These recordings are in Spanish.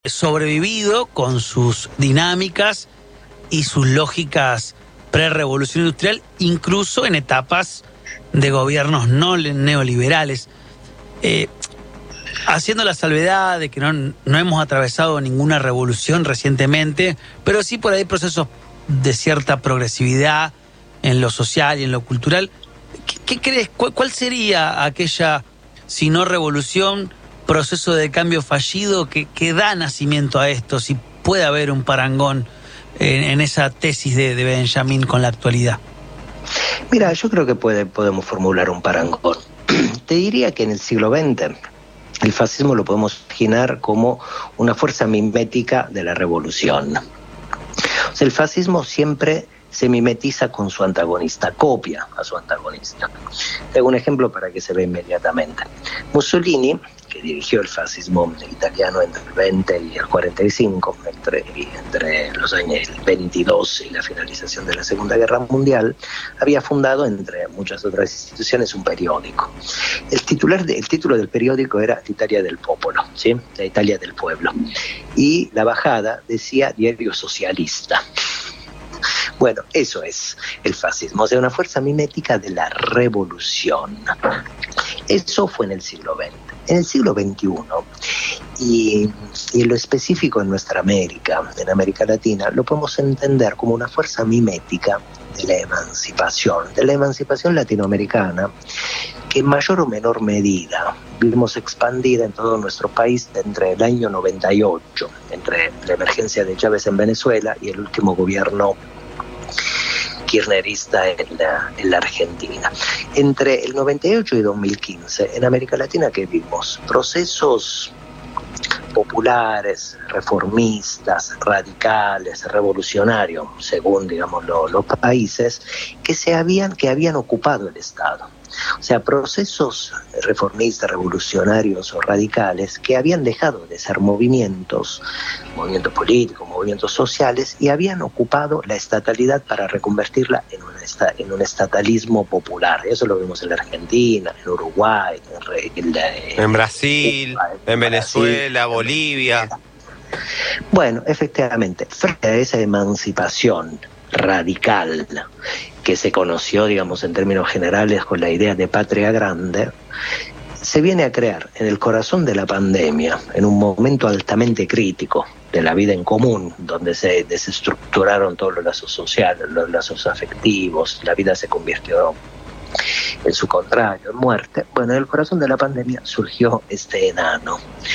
sobrevivido con sus dinámicas y sus lógicas pre-revolución industrial, incluso en etapas de gobiernos no neoliberales. Haciendo la salvedad de que no hemos atravesado ninguna revolución recientemente, pero sí por ahí procesos de cierta progresividad en lo social y en lo cultural. ¿Qué crees? ¿Cuál sería aquella, si no revolución, proceso de cambio fallido que da nacimiento a esto? Si puede haber un parangón en esa tesis de Benjamin con la actualidad. Mira, yo creo que podemos formular un parangón. Te diría que en el siglo XX el fascismo lo podemos imaginar como una fuerza mimética de la revolución. O sea, el fascismo siempre se mimetiza con su antagonista, copia a su antagonista. Tengo un ejemplo para que se vea inmediatamente. Mussolini, que dirigió el fascismo italiano entre el 20 y el 45, entre los años 22 y la finalización de la Segunda Guerra Mundial, había fundado, entre muchas otras instituciones, un periódico. El título del periódico era L'Italia del Popolo, ¿sí? La Italia del pueblo. Y la bajada decía Diario Socialista. Bueno, eso es el fascismo, o sea, una fuerza mimética de la revolución. Eso fue en el siglo XX. En el siglo XXI, y en lo específico en nuestra América, en América Latina, lo podemos entender como una fuerza mimética de la emancipación latinoamericana, que en mayor o menor medida vimos expandida en todo nuestro país entre el año 98, entre la emergencia de Chávez en Venezuela y el último gobierno kirchnerista en la Argentina. Entre el 98 y 2015, en América Latina, ¿qué vimos? Procesos populares, reformistas, radicales, revolucionarios, según, digamos, los países, que habían ocupado el Estado. O sea, procesos reformistas, revolucionarios o radicales que habían dejado de ser movimientos políticos, movimientos sociales, y habían ocupado la estatalidad para reconvertirla en un estatalismo popular. Eso lo vimos en la Argentina, en Uruguay, en Brasil, en Venezuela, Bolivia. Bueno, efectivamente, frente a esa emancipación radical que se conoció, digamos, en términos generales con la idea de patria grande, se viene a crear en el corazón de la pandemia, en un momento altamente crítico de la vida en común, donde se desestructuraron todos los lazos sociales, los lazos afectivos, la vida se convirtió en su contrario, en muerte. Bueno, en el corazón de la pandemia surgió este enano,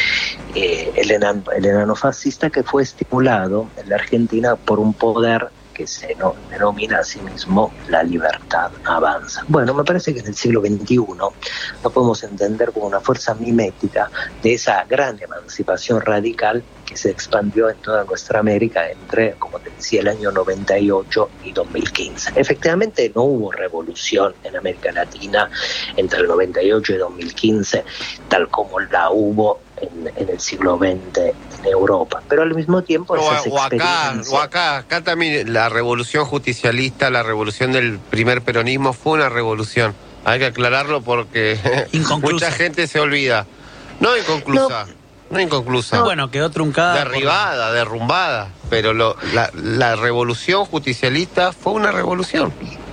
el enano fascista, que fue estimulado en la Argentina por un poder que se denomina a sí mismo la libertad avanza. Bueno, me parece que en el siglo XXI lo podemos entender como una fuerza mimética de esa gran emancipación radical que se expandió en toda nuestra América entre, como te decía, el año 98 y 2015. Efectivamente, no hubo revolución en América Latina entre el 98 y 2015, tal como la hubo en el siglo XX en Europa, pero al mismo tiempo acá también la revolución justicialista, la revolución del primer peronismo fue una revolución. Hay que aclararlo porque mucha gente se olvida. No inconclusa. Bueno, quedó truncada. Derrumbada, pero la revolución justicialista fue una revolución.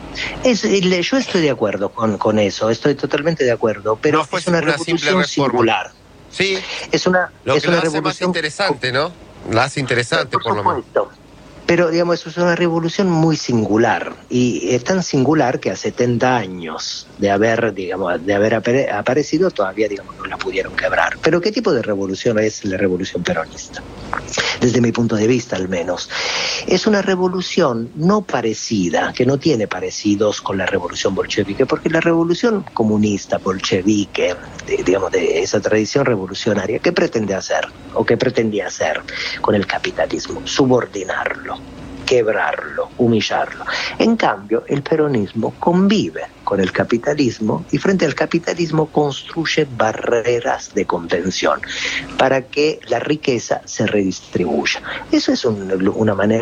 Yo estoy de acuerdo con eso, estoy totalmente de acuerdo, pero no fue es una revolución singular. Sí, es una revolución hace más interesante, ¿no? La hace interesante, por lo menos. Pero, digamos, es una revolución muy singular, y es tan singular que a 70 años de haber aparecido, todavía, digamos, no la pudieron quebrar. Pero ¿qué tipo de revolución es la revolución peronista? Desde mi punto de vista, al menos. Es una revolución no parecida, que no tiene parecidos con la revolución bolchevique, porque la revolución comunista, bolchevique, de esa tradición revolucionaria, ¿qué pretende hacer? ¿O qué pretendía hacer con el capitalismo? Subordinarlo, quebrarlo, humillarlo. En cambio, el peronismo convive con el capitalismo y frente al capitalismo construye barreras de contención para que la riqueza se redistribuya. Eso es una manera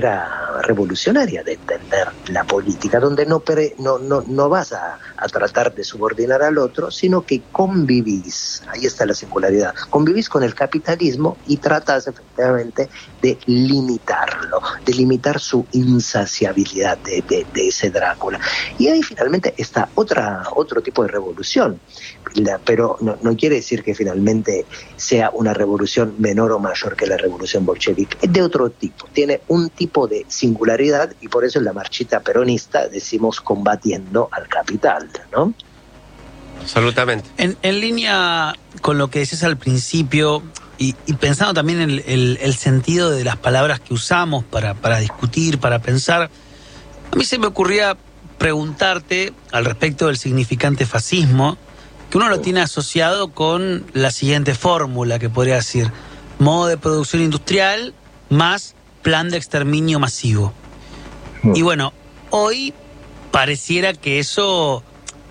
revolucionaria de entender la política, donde no vas a tratar de subordinar al otro, sino que convivís, ahí está la singularidad, convivís con el capitalismo y tratas efectivamente de limitarlo, de limitar su insaciabilidad de ese Drácula. Y ahí finalmente está otro tipo de revolución, pero no quiere decir que finalmente sea una revolución menor o mayor que la revolución bolchevique, es de otro tipo, tiene un tipo de singularidad y por eso en la marchita peronista decimos combatiendo al capital, ¿no? Absolutamente. En línea con lo que decías al principio y pensando también en el sentido de las palabras que usamos para discutir, para pensar, a mí se me ocurría preguntarte al respecto del significante fascismo, que uno lo tiene asociado con la siguiente fórmula que podría decir: modo de producción industrial más plan de exterminio masivo. Y bueno, hoy pareciera que eso,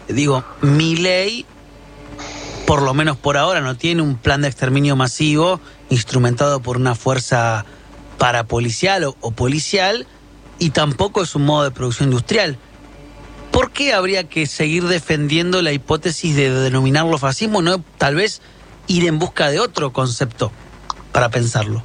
Milei, por lo menos por ahora, no tiene un plan de exterminio masivo instrumentado por una fuerza parapolicial o policial, y tampoco es un modo de producción industrial. ¿Por qué habría que seguir defendiendo la hipótesis de denominarlo fascismo, no tal vez ir en busca de otro concepto para pensarlo?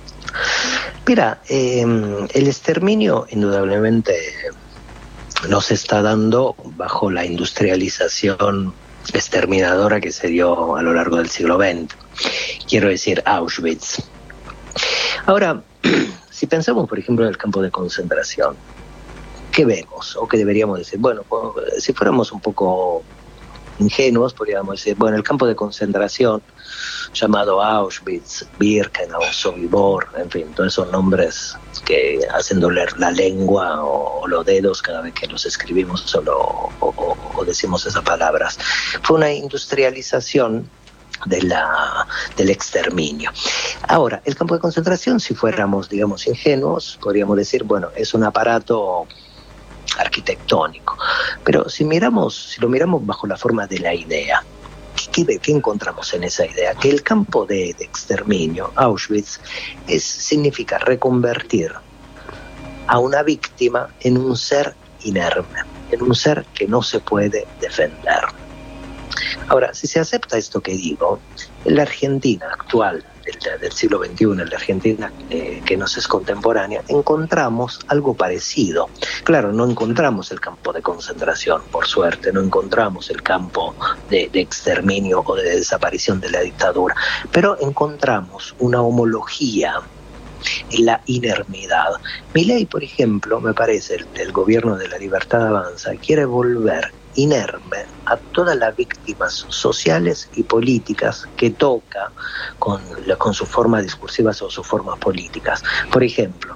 Mira, el exterminio indudablemente no se está dando bajo la industrialización exterminadora que se dio a lo largo del siglo XX. Quiero decir, Auschwitz. Ahora, si pensamos, por ejemplo, en el campo de concentración, ¿qué vemos? ¿O qué deberíamos decir? Bueno, si fuéramos un poco ingenuos, podríamos decir, bueno, el campo de concentración llamado Auschwitz, Birkenau, Sobibor, en fin, todos esos nombres que hacen doler la lengua o los dedos cada vez que los escribimos o decimos esas palabras. Fue una industrialización del exterminio. Ahora, el campo de concentración, si fuéramos, ingenuos, podríamos decir, bueno, es un aparato arquitectónico, pero si lo miramos bajo la forma de la idea, ¿qué encontramos en esa idea? Que el campo de exterminio, Auschwitz, significa reconvertir a una víctima en un ser inerme, en un ser que no se puede defender. Ahora, si se acepta esto que digo, en la Argentina actual del siglo XXI, en la Argentina que nos es contemporánea, encontramos algo parecido. Claro, no encontramos el campo de concentración, por suerte, no encontramos el campo de exterminio o de desaparición de la dictadura, pero encontramos una homología en la inermidad. Milei, por ejemplo, me parece, el gobierno de la Libertad Avanza, quiere volver inerme a todas las víctimas sociales y políticas que toca con sus formas discursivas o sus formas políticas. Por ejemplo,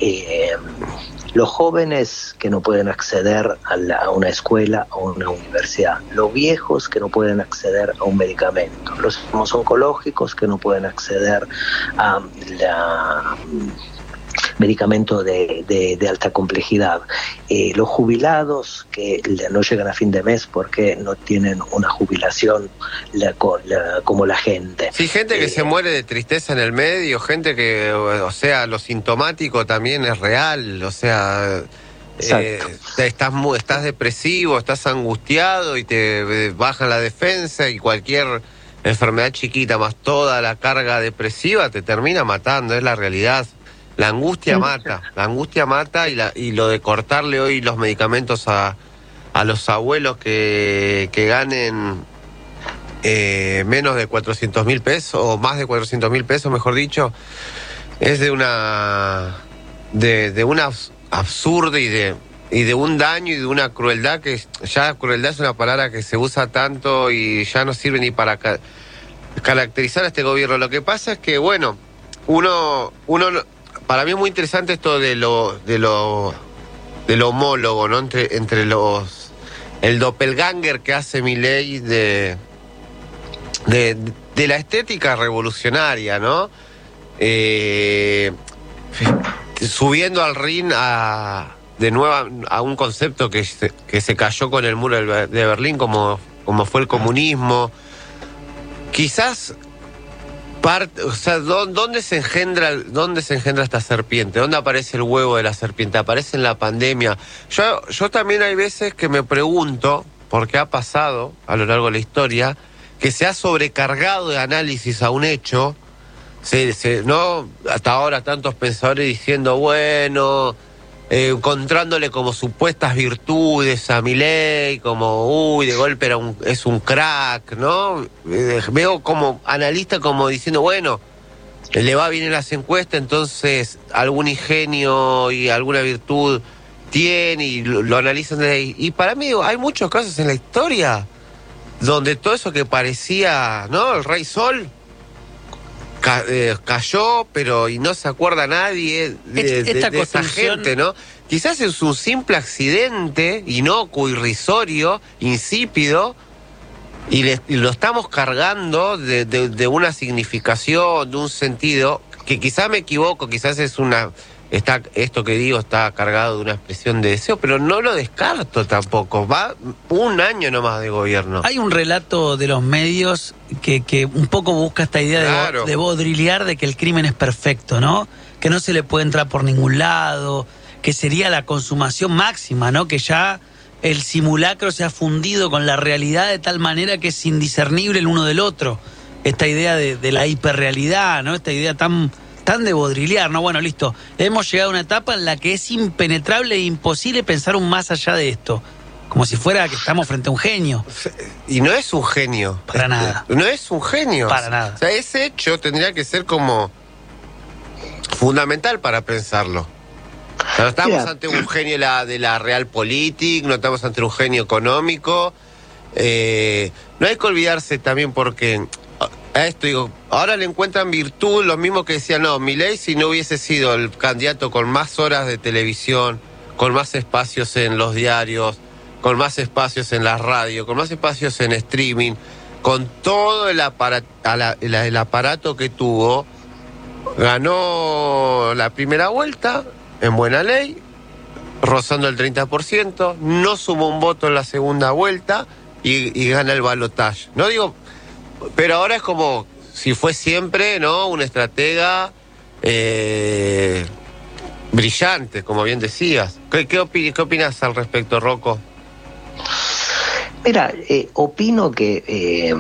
los jóvenes que no pueden acceder a una escuela o una universidad, los viejos que no pueden acceder a un medicamento, los enfermos oncológicos que no pueden acceder a medicamentos de alta complejidad, los jubilados que no llegan a fin de mes porque no tienen una jubilación como la gente. Sí, gente que se muere de tristeza en el medio, gente que, lo sintomático también es real, estás depresivo, estás angustiado y te bajan la defensa y cualquier enfermedad chiquita más toda la carga depresiva te termina matando, es la realidad. La angustia mata y lo de cortarle hoy los medicamentos a los abuelos que ganen menos de 400.000 pesos, o más de 400.000 pesos, mejor dicho, es de una absurdo y de un daño y de una crueldad que ya crueldad es una palabra que se usa tanto y ya no sirve ni para caracterizar a este gobierno. Lo que pasa es que, bueno, uno para mí es muy interesante esto de lo homólogo, ¿no? Entre el doppelganger que hace Milei de la estética revolucionaria, ¿no? Subiendo al ring de nuevo a un concepto que se cayó con el muro de Berlín, como fue el comunismo. Quizás O sea, ¿dónde se engendra esta serpiente? ¿Dónde aparece el huevo de la serpiente? Aparece en la pandemia. Yo también hay veces que me pregunto, porque ha pasado a lo largo de la historia, que se ha sobrecargado de análisis a un hecho, ¿no? Hasta ahora tantos pensadores diciendo, bueno, encontrándole como supuestas virtudes a Milei, como, de golpe es un crack, ¿no? Veo como analista como diciendo, bueno, le va bien en las encuestas, entonces algún ingenio y alguna virtud tiene y lo analizan desde ahí. Y para mí hay muchos casos en la historia donde todo eso que parecía, ¿no? El Rey Sol cayó, pero y no se acuerda nadie de esa gente, ¿no? Quizás es un simple accidente, inocuo, irrisorio, insípido, y lo estamos cargando de una significación, de un sentido, que quizás me equivoco, quizás esto que digo está cargado de una expresión de deseo, pero no lo descarto tampoco. Va un año nomás de gobierno. Hay un relato de los medios que un poco busca esta idea de baudrillard, de que el crimen es perfecto, ¿no? Que no se le puede entrar por ningún lado, que sería la consumación máxima, ¿no? Que ya el simulacro se ha fundido con la realidad de tal manera que es indiscernible el uno del otro. Esta idea de la hiperrealidad, ¿no? Esta idea tan de baudrillard, ¿no? Bueno, listo. Hemos llegado a una etapa en la que es impenetrable e imposible pensar un más allá de esto. Como si fuera que estamos frente a un genio. Y no es un genio. Para nada. No es un genio. Para nada. O sea, ese hecho tendría que ser como fundamental para pensarlo. No estamos ante un genio de la realpolitik, no estamos ante un genio económico. No hay que olvidarse también porque... A esto digo, ahora le encuentran virtud los mismos que decían, no, Milei si no hubiese sido el candidato con más horas de televisión, con más espacios en los diarios, con más espacios en la radio, con más espacios en streaming, con todo el aparato que tuvo, ganó la primera vuelta en buena ley, rozando el 30%, no sumó un voto en la segunda vuelta y gana el balotaje. No digo... Pero ahora es como si fue siempre, ¿no? Un estratega brillante, como bien decías. ¿Qué opinas al respecto, Rocco? Mira, opino que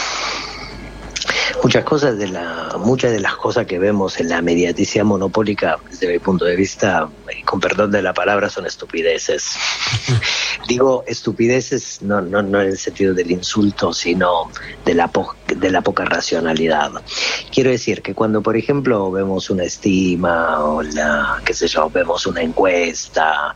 muchas de las cosas que vemos en la mediaticidad monopólica, desde mi punto de vista, con perdón de la palabra, son estupideces. Digo estupideces no en el sentido del insulto, sino de la poca racionalidad. Quiero decir que cuando, por ejemplo, vemos una estima o vemos una encuesta,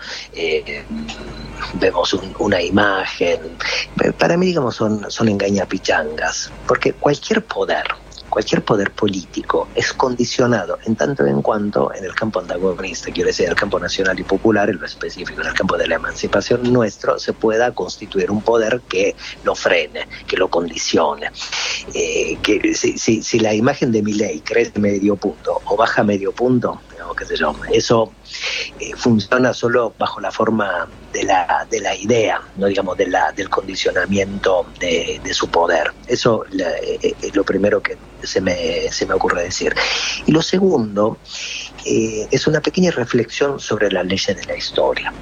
vemos una imagen, para mí, digamos, son engañapichangas, porque cualquier poder político es condicionado en tanto en cuanto en el campo antagonista, quiero decir, el campo nacional y popular, en lo específico, en el campo de la emancipación nuestro, se pueda constituir un poder que lo frene, que lo condicione. Que si la imagen de Milei crece medio punto o baja medio punto, qué sé yo, eso funciona solo bajo la forma de la idea, no digamos del condicionamiento de su poder. Eso es lo primero que se me ocurre decir. Y lo segundo es una pequeña reflexión sobre las leyes de la historia.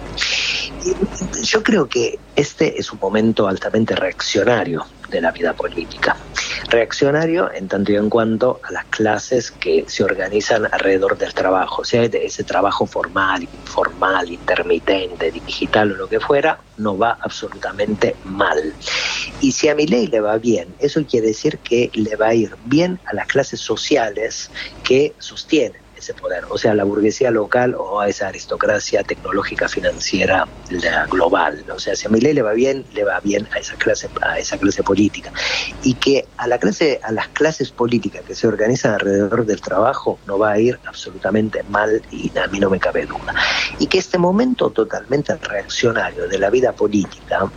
Yo creo que este es un momento altamente reaccionario de la vida política. Reaccionario en tanto y en cuanto a las clases que se organizan alrededor del trabajo, o sea, de ese trabajo formal, informal, intermitente, digital o lo que fuera, no va absolutamente mal. Y si a Milei le va bien, eso quiere decir que le va a ir bien a las clases sociales que sostienen ese poder, o sea, la burguesía local o a esa aristocracia tecnológica financiera global. O sea, si a Milei le va bien a esa clase política. Y que a las clases políticas que se organizan alrededor del trabajo no va a ir absolutamente mal, y a mí no me cabe duda. Y que este momento totalmente reaccionario de la vida política,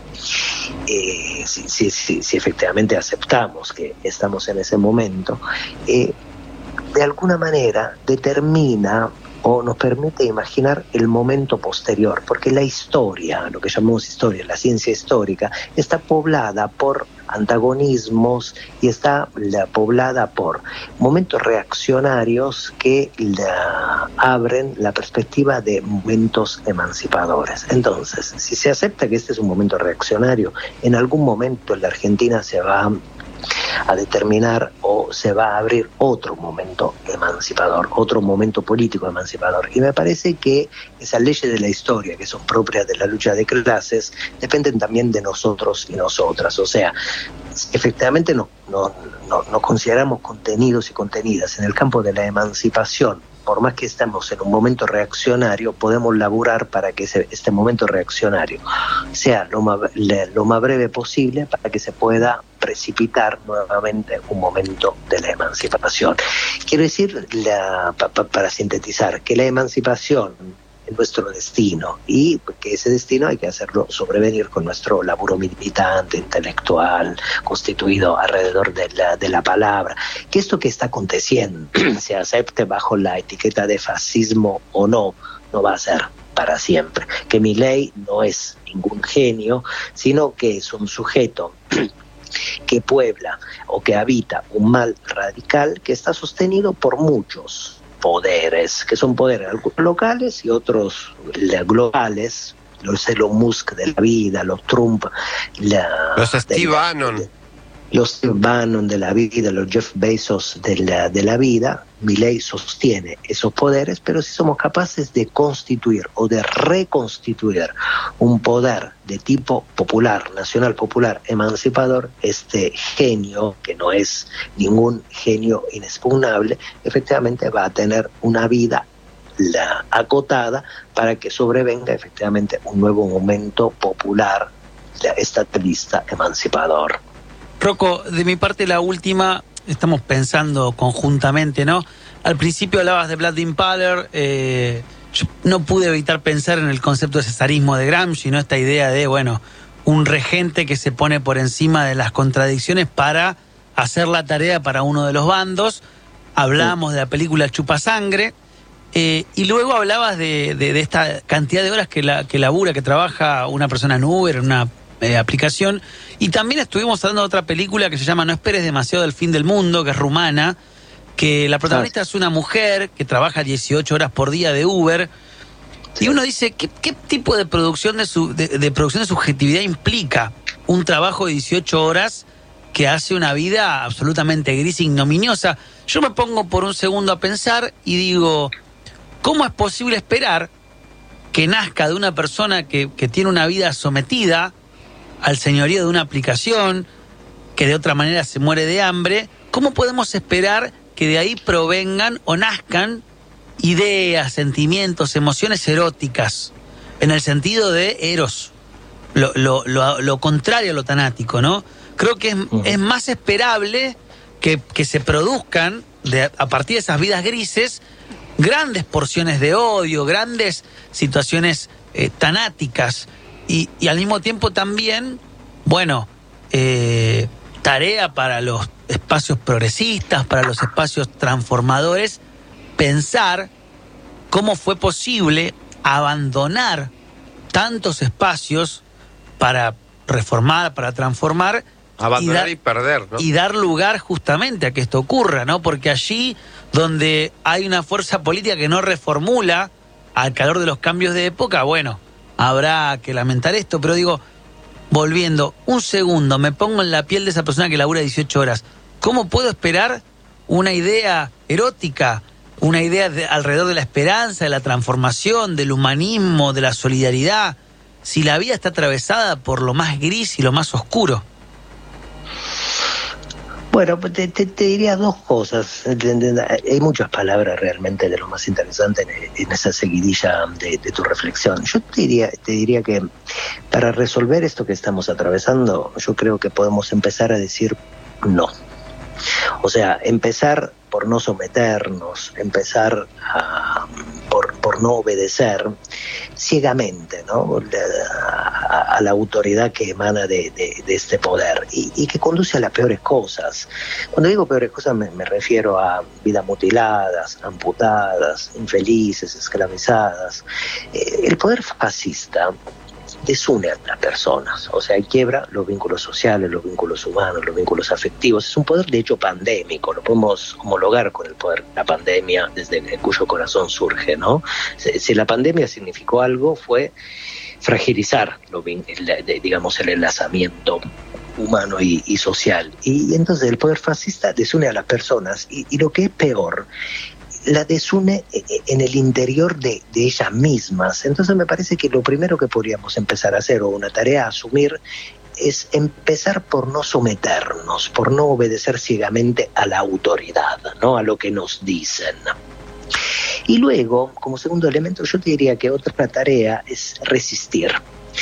si efectivamente aceptamos que estamos en ese momento, de alguna manera determina o nos permite imaginar el momento posterior, porque la historia, lo que llamamos historia, la ciencia histórica, está poblada por antagonismos y está poblada por momentos reaccionarios que abren la perspectiva de momentos emancipadores. Entonces, si se acepta que este es un momento reaccionario, en algún momento en la Argentina se va a determinar o se va a abrir otro momento emancipador, otro momento político emancipador. Y me parece que esas leyes de la historia, que son propias de la lucha de clases, dependen también de nosotros y nosotras. O sea, efectivamente no consideramos contenidos y contenidas en el campo de la emancipación. Por más que estemos en un momento reaccionario, podemos laburar para que este momento reaccionario sea lo más breve posible para que se pueda precipitar nuevamente un momento de la emancipación. Quiero decir, para sintetizar, que la emancipación es nuestro destino y que ese destino hay que hacerlo sobrevenir con nuestro laburo militante, intelectual, constituido alrededor de la palabra. Que esto que está aconteciendo se acepte bajo la etiqueta de fascismo o no va a ser para siempre. Que Milei no es ningún genio, sino que es un sujeto que puebla o que habita un mal radical que está sostenido por muchos poderes, que son poderes locales y otros globales, los Elon Musk de la vida, los Trump, los Steve Bannon. Los Steve Bannon de la vida, los Jeff Bezos de la vida. Milei sostiene esos poderes, pero si somos capaces de constituir o de reconstituir un poder de tipo popular, nacional popular, emancipador, este genio, que no es ningún genio inexpugnable, efectivamente va a tener una vida acotada para que sobrevenga efectivamente un nuevo momento popular, estatalista, emancipador. Rocco, de mi parte la última, estamos pensando conjuntamente, ¿no? Al principio hablabas de Vlad Impaler, yo no pude evitar pensar en el concepto de cesarismo de Gramsci, ¿no? Esta idea de, bueno, un regente que se pone por encima de las contradicciones para hacer la tarea para uno de los bandos. Hablábamos de la película Chupasangre, y luego hablabas de esta cantidad de horas que labura, que trabaja una persona en Uber, en una aplicación, y también estuvimos hablando de otra película que se llama No esperes demasiado del fin del mundo, que es rumana, que la protagonista es una mujer que trabaja 18 horas por día de Uber, y uno dice, ¿qué tipo de producción de producción de subjetividad implica un trabajo de 18 horas que hace una vida absolutamente gris e ignominiosa? Yo me pongo por un segundo a pensar y digo, ¿cómo es posible esperar que nazca de una persona que tiene una vida sometida al señorío de una aplicación, que de otra manera se muere de hambre? ¿Cómo podemos esperar que de ahí provengan o nazcan ideas, sentimientos, emociones eróticas, en el sentido de eros, lo contrario a lo tanático, ¿no? Creo que es más esperable que se produzcan, a partir de esas vidas grises, grandes porciones de odio, grandes situaciones tanáticas, y al mismo tiempo también, bueno, tarea para los espacios progresistas, para los espacios transformadores, pensar cómo fue posible abandonar tantos espacios para reformar, para transformar, abandonar y perder, ¿no? Y dar lugar justamente a que esto ocurra, ¿no? Porque allí donde hay una fuerza política que no reformula al calor de los cambios de época, bueno, habrá que lamentar esto, pero digo, volviendo un segundo, me pongo en la piel de esa persona que labura 18 horas. ¿Cómo puedo esperar una idea erótica, una idea alrededor de la esperanza, de la transformación, del humanismo, de la solidaridad, si la vida está atravesada por lo más gris y lo más oscuro? Bueno, te diría dos cosas. Hay muchas palabras realmente de lo más interesante en esa seguidilla de tu reflexión. Yo te diría que para resolver esto que estamos atravesando, yo creo que podemos empezar a decir no. O sea, empezar por no someternos, empezar por no obedecer ciegamente, ¿no? a la autoridad que emana de este poder y que conduce a las peores cosas. Cuando digo peores cosas me refiero a vidas mutiladas, amputadas, infelices, esclavizadas. El poder fascista desune a las personas, o sea, quiebra los vínculos sociales, los vínculos humanos, los vínculos afectivos. Es un poder de hecho pandémico, lo podemos homologar con el poder de la pandemia desde cuyo corazón surge, ¿no? Si la pandemia significó algo, fue fragilizar digamos el enlazamiento humano y social. Y entonces el poder fascista desune a las personas y lo que es peor, la desune en el interior de ellas mismas. Entonces me parece que lo primero que podríamos empezar a hacer, o una tarea a asumir, es empezar por no someternos, por no obedecer ciegamente a la autoridad, ¿no? A lo que nos dicen. Y luego, como segundo elemento, yo te diría que otra tarea es resistir.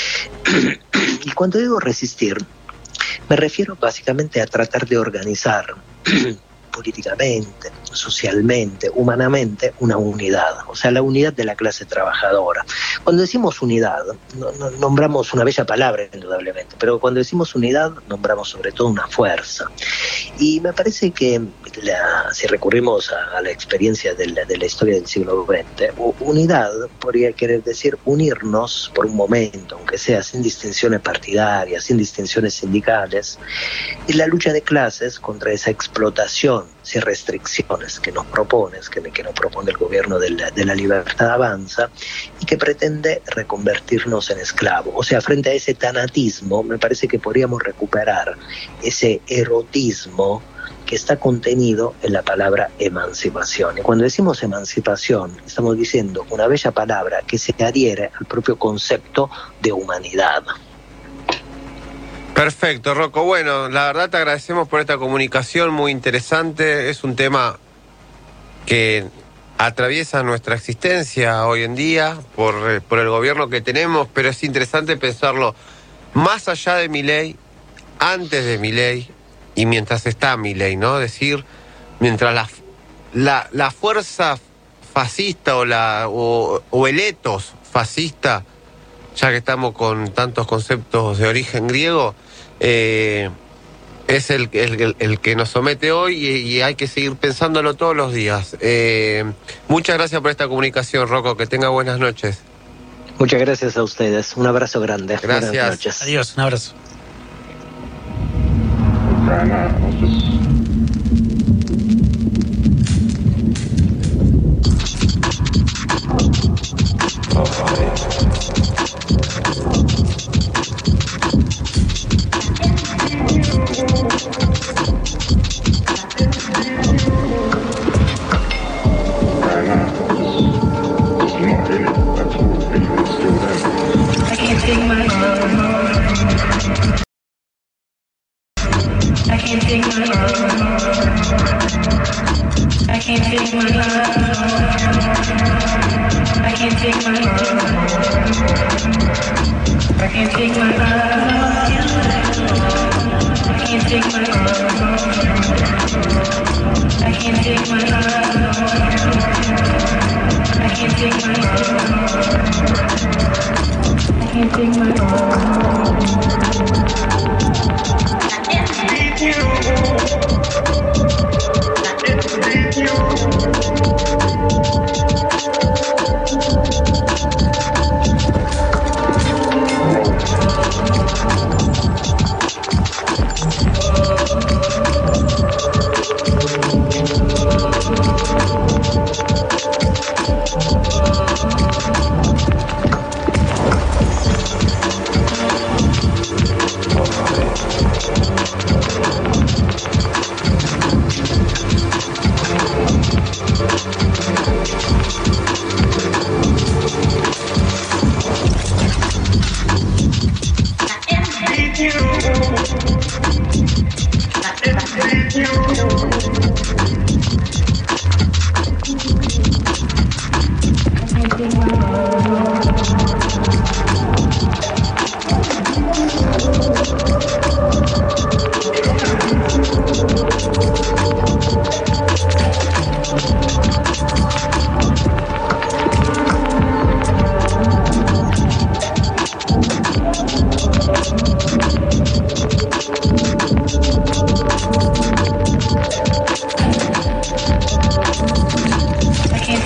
Y cuando digo resistir, me refiero básicamente a tratar de organizar políticamente, socialmente, humanamente, una unidad, o sea, la unidad de la clase trabajadora. Cuando decimos unidad, nombramos una bella palabra, indudablemente, pero cuando decimos unidad, nombramos sobre todo una fuerza. Y me parece que, si recurrimos a la experiencia de la historia del siglo XX, unidad podría querer decir unirnos por un momento, aunque sea sin distinciones partidarias, sin distinciones sindicales, en la lucha de clases contra esa explotación sin restricciones que nos propone el gobierno de la Libertad Avanza y que pretende reconvertirnos en esclavos. O sea, frente a ese tanatismo, me parece que podríamos recuperar ese erotismo que está contenido en la palabra emancipación. Y cuando decimos emancipación, estamos diciendo una bella palabra que se adhiere al propio concepto de humanidad. Perfecto, Rocco. Bueno, la verdad te agradecemos por esta comunicación muy interesante. Es un tema que atraviesa nuestra existencia hoy en día por el gobierno que tenemos, pero es interesante pensarlo más allá de Milei, antes de Milei y mientras está Milei, ¿no? Es decir, mientras la fuerza fascista o el etos fascista, ya que estamos con tantos conceptos de origen griego, es el que nos somete hoy y hay que seguir pensándolo todos los días. Muchas gracias por esta comunicación, Rocco. Que tenga buenas noches. Muchas gracias a ustedes. Un abrazo grande. Gracias. Buenas noches. Adiós, un abrazo.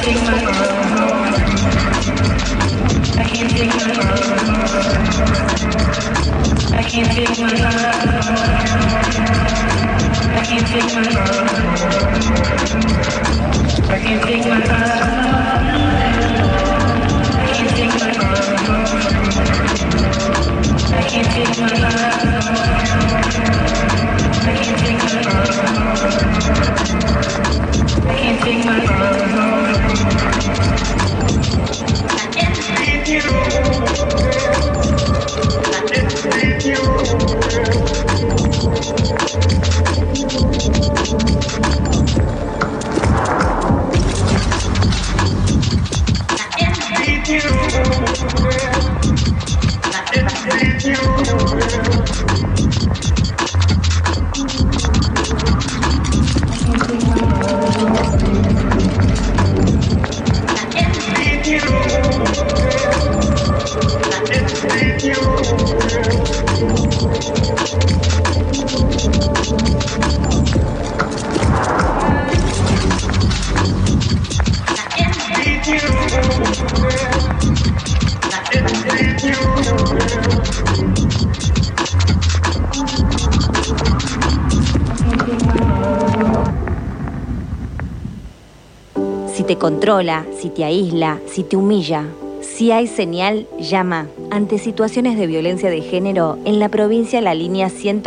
Si te controla, si te aísla, si te humilla, si hay señal, llama. Ante situaciones de violencia de género, en la provincia la línea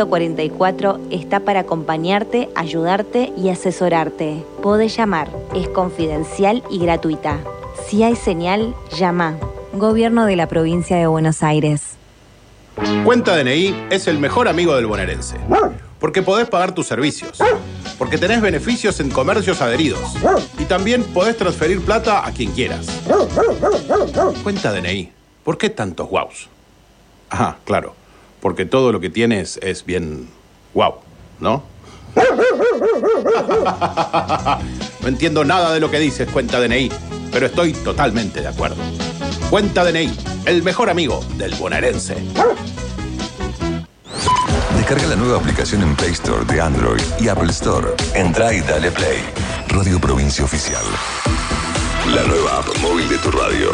144 está para acompañarte, ayudarte y asesorarte. Podés llamar, es confidencial y gratuita. Si hay señal, llama. Gobierno de la provincia de Buenos Aires. Cuenta DNI es el mejor amigo del bonaerense. Porque podés pagar tus servicios. Porque tenés beneficios en comercios adheridos. Y también podés transferir plata a quien quieras. Cuenta DNI. ¿Por qué tantos guaus? Ah, claro. Porque todo lo que tienes es bien guau, ¿no? No entiendo nada de lo que dices, Cuenta DNI, pero estoy totalmente de acuerdo. Cuenta DNI, el mejor amigo del bonaerense. Descarga la nueva aplicación en Play Store de Android y Apple Store. Entra y dale play. Radio Provincia Oficial. La nueva app móvil de tu radio.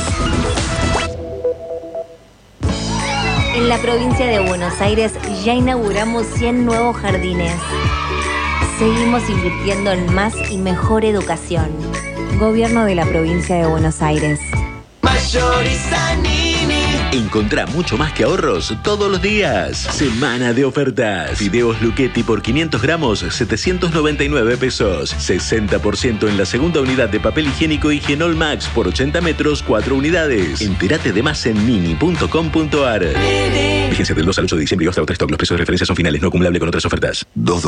En la provincia de Buenos Aires ya inauguramos 100 nuevos jardines. Seguimos invirtiendo en más y mejor educación. Gobierno de la provincia de Buenos Aires. Encontrá mucho más que ahorros todos los días. Semana de ofertas. Fideos Lucchetti por 500 gramos, 799 pesos. 60% en la segunda unidad de papel higiénico Higienol Max por 80 metros, 4 unidades. Entérate de más en mini.com.ar. Vigencia del 2 al 8 de diciembre y hasta stock. Los precios de referencia son finales, no acumulable con otras ofertas.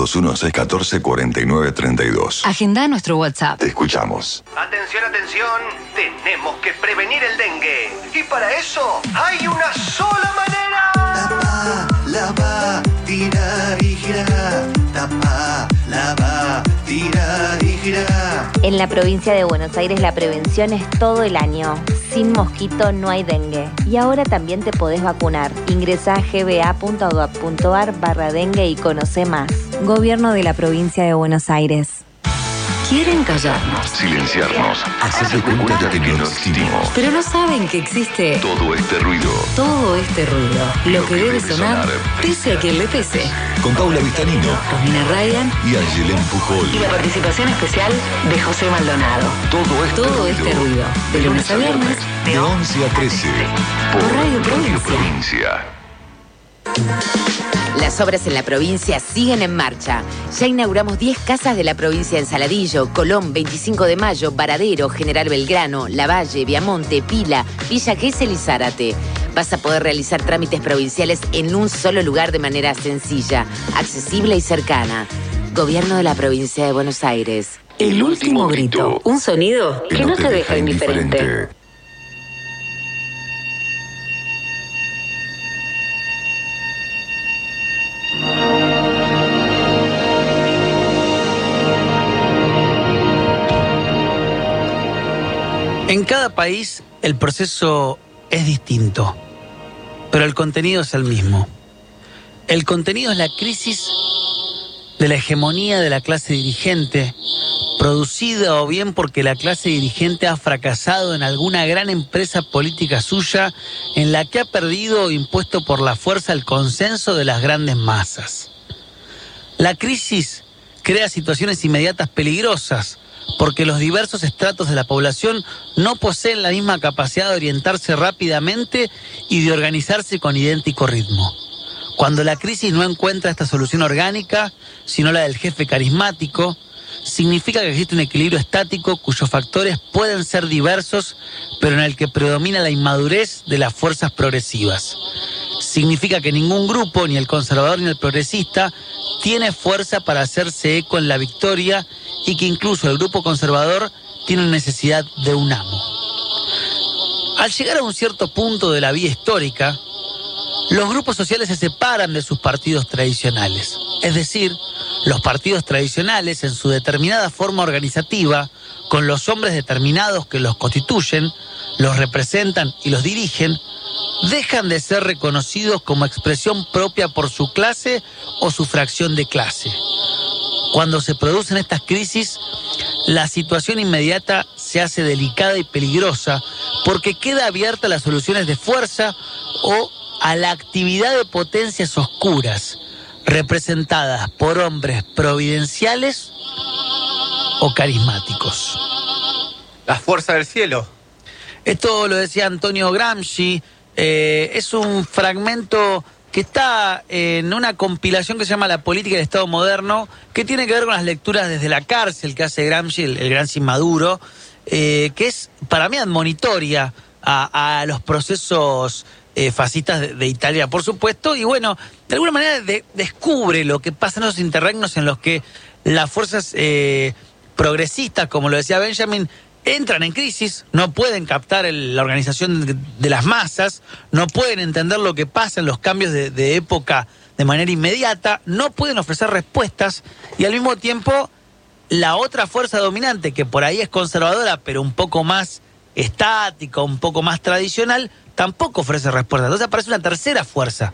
221-614-4932. Agenda nuestro WhatsApp. Te escuchamos. Atención, atención. Tenemos que prevenir el dengue. Y para eso hay una sola manera. Tapa, lava, tira y gira. Tapa, lava, tira y gira. En la provincia de Buenos Aires la prevención es todo el año. Sin mosquito no hay dengue. Y ahora también te podés vacunar. Ingresá a gba.gov.ar/dengue y conoce más. Gobierno de la provincia de Buenos Aires. Quieren callarnos, Silenciarnos. Hacerse cuenta de que no existimos. pero no saben que existe Todo este ruido. todo este ruido. Lo que debe sonar, pese a quien le pese. Con Paula Vistanino Romina Ryan y Angelén Pujol. y la participación especial de José Maldonado. Todo este ruido. De lunes a viernes, de 11 a 13. por Radio Provincia. Provincia. Las obras en la provincia siguen en marcha. Ya inauguramos 10 casas de la provincia en Saladillo, Colón, 25 de Mayo, Varadero, General Belgrano, Lavalle, Viamonte, Pila, Villa Gesell y Zárate. Vas a poder realizar trámites provinciales en un solo lugar de manera sencilla, accesible y cercana. Gobierno de la provincia de Buenos Aires. El último grito. Un sonido que no te deja indiferente. En cada país el proceso es distinto, pero el contenido es el mismo. El contenido es la crisis de la hegemonía de la clase dirigente, producida o bien porque la clase dirigente ha fracasado en alguna gran empresa política suya en la que ha perdido o impuesto por la fuerza el consenso de las grandes masas. La crisis crea situaciones inmediatas peligrosas porque los diversos estratos de la población no poseen la misma capacidad de orientarse rápidamente y de organizarse con idéntico ritmo. Cuando la crisis no encuentra esta solución orgánica, sino la del jefe carismático, significa que existe un equilibrio estático cuyos factores pueden ser diversos, pero en el que predomina la inmadurez de las fuerzas progresivas. Significa que ningún grupo, ni el conservador ni el progresista, tiene fuerza para hacerse eco en la victoria y que incluso el grupo conservador tiene necesidad de un amo. Al llegar a un cierto punto de la vía histórica, los grupos sociales se separan de sus partidos tradicionales. Es decir, los partidos tradicionales, en su determinada forma organizativa, con los hombres determinados que los constituyen, los representan y los dirigen, dejan de ser reconocidos como expresión propia por su clase o su fracción de clase. Cuando se producen estas crisis, la situación inmediata se hace delicada y peligrosa porque queda abierta a las soluciones de fuerza o a la actividad de potencias oscuras, representadas por hombres providenciales o carismáticos. La fuerza del cielo. Esto lo decía Antonio Gramsci, es un fragmento que está en una compilación que se llama La política del Estado moderno, que tiene que ver con las lecturas desde la cárcel que hace Gramsci, el Gramsci maduro, que es para mí admonitoria a los procesos fascistas de Italia, por supuesto, y bueno, de alguna manera descubre lo que pasa en esos interregnos en los que las fuerzas progresistas, como lo decía Benjamin, entran en crisis, no pueden captar la organización de las masas, no pueden entender lo que pasa en los cambios de época de manera inmediata, no pueden ofrecer respuestas y al mismo tiempo la otra fuerza dominante, que por ahí es conservadora, pero un poco más estática, un poco más tradicional, tampoco ofrece respuestas. Entonces aparece una tercera fuerza,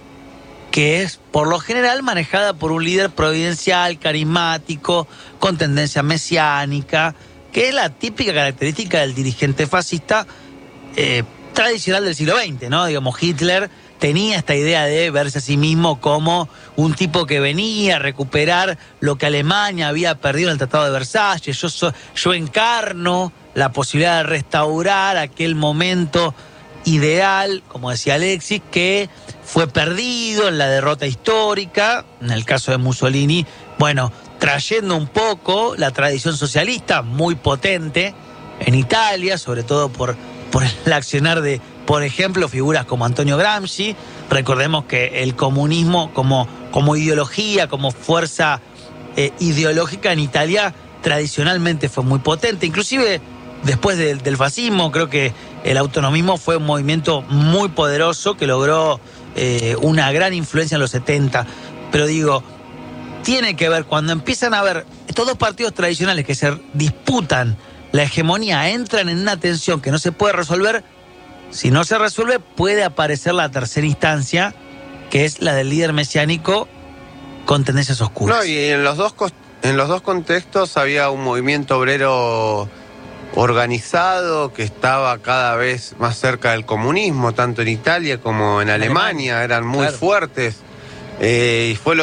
que es por lo general manejada por un líder providencial, carismático, con tendencia mesiánica, que es la típica característica del dirigente fascista tradicional del siglo XX, ¿no? Digamos, Hitler tenía esta idea de verse a sí mismo como un tipo que venía a recuperar lo que Alemania había perdido en el Tratado de Versalles. Yo encarno la posibilidad de restaurar aquel momento ideal, como decía Alexis, que fue perdido en la derrota histórica, en el caso de Mussolini, bueno, trayendo un poco la tradición socialista muy potente en Italia, sobre todo por el accionar de, por ejemplo, figuras como Antonio Gramsci. Recordemos que el comunismo como ideología, como fuerza ideológica en Italia, tradicionalmente fue muy potente. Inclusive después del fascismo, creo que el autonomismo fue un movimiento muy poderoso que logró una gran influencia en los 70. Pero digo, tiene que ver, cuando empiezan a ver estos dos partidos tradicionales que se disputan la hegemonía, entran en una tensión que no se puede resolver. Si no se resuelve, puede aparecer la tercera instancia, que es la del líder mesiánico con tendencias oscuras. No, y en los dos contextos había un movimiento obrero organizado que estaba cada vez más cerca del comunismo, tanto en Italia como en Alemania, eran muy fuertes. Y fue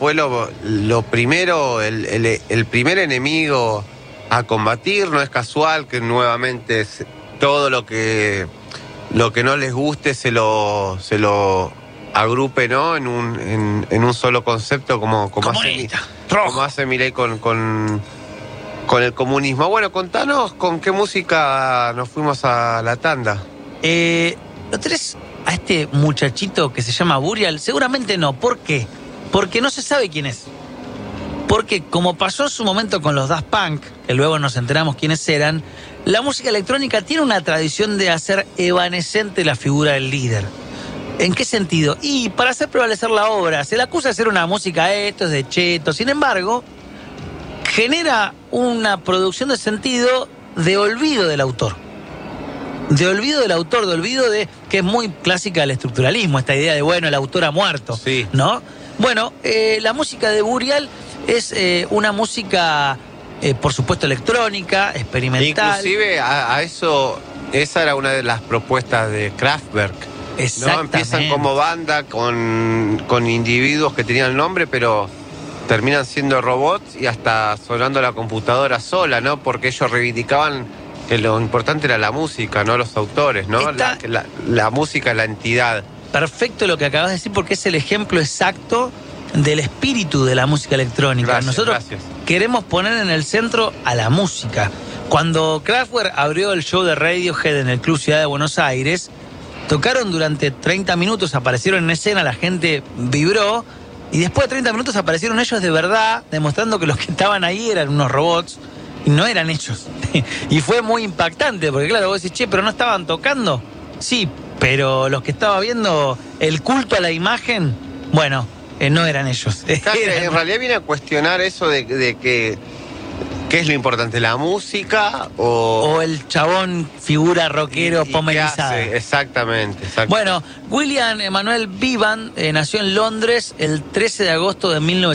lo primero, el primer enemigo a combatir. No es casual que nuevamente todo lo que no les guste se lo agrupe, ¿no? en un solo concepto como hace Milei con el comunismo. Bueno, contanos con qué música nos fuimos a la tanda. ¿Lo tenés a este muchachito que se llama Burial? Seguramente no. ¿Por qué? Porque no se sabe quién es. Porque como pasó en su momento con los Daft Punk, que luego nos enteramos quiénes eran, la música electrónica tiene una tradición de hacer evanescente la figura del líder. ¿En qué sentido? Y para hacer prevalecer la obra, se le acusa de ser una música esto, es de cheto. Sin embargo, genera una producción de sentido de olvido del autor. De olvido del autor, de olvido de, que es muy clásica del estructuralismo, esta idea de, bueno, el autor ha muerto, sí, ¿no? Bueno, la música de Burial Es una música, por supuesto, electrónica, experimental. Inclusive a eso, esa era una de las propuestas de Kraftwerk. Exactamente. ¿No? Empiezan como banda con individuos que tenían nombre, pero terminan siendo robots y hasta sonando la computadora sola, ¿no? Porque ellos reivindicaban que lo importante era la música, no los autores, ¿no? La música es la entidad. Perfecto lo que acabas de decir, porque es el ejemplo exacto del espíritu de la música electrónica. Nosotros queremos poner en el centro a la música. Cuando Kraftwerk abrió el show de Radiohead en el Club Ciudad de Buenos Aires, tocaron durante 30 minutos, aparecieron en escena, la gente vibró, y después de 30 minutos aparecieron ellos de verdad, demostrando que los que estaban ahí eran unos robots, y no eran ellos. Y fue muy impactante, porque claro, vos decís, che, pero no estaban tocando. Sí, pero los que estaba viendo el culto a la imagen, bueno, no eran ellos. En realidad viene a cuestionar eso de que ¿qué es lo importante? ¿La música o el chabón figura rockero pomerizada? Exactamente. Bueno, William Emanuel Bevan nació en Londres el 13 de agosto de